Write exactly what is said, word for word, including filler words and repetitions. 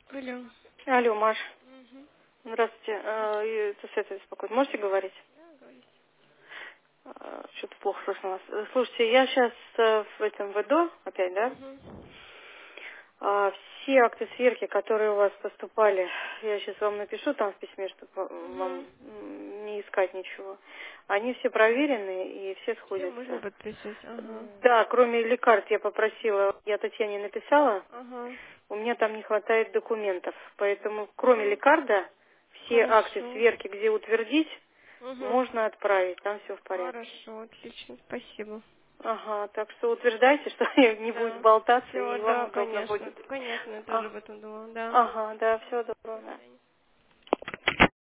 Алло. Алло, Маш. Угу. Здравствуйте. Э, и Это Света беспокоит. Можете говорить? Да, говорите. Э, Что-то плохо слышно вас. Э, Слушайте, я сейчас в этом ВДО, опять, да? Угу. А, Все акты сверки, которые у вас поступали, я сейчас вам напишу там в письме, чтобы Угу. вам м, не искать ничего. Они все проверены и все Все, можно сходятся. подписать. Ага. Да, кроме лекарств я попросила, я Татьяне написала, Ага. у меня там не хватает документов. Поэтому, кроме Угу. лекарда, все акты Хорошо. сверки, где утвердить, Угу. можно отправить, там все в порядке. Хорошо, отлично, спасибо. Ага, так что утверждайте, что не будет Да. болтаться Все, и вам да, удобно конечно. будет. Конечно, я тоже А, об этом думала, да. ага, да, все доброго. До Да. свидания.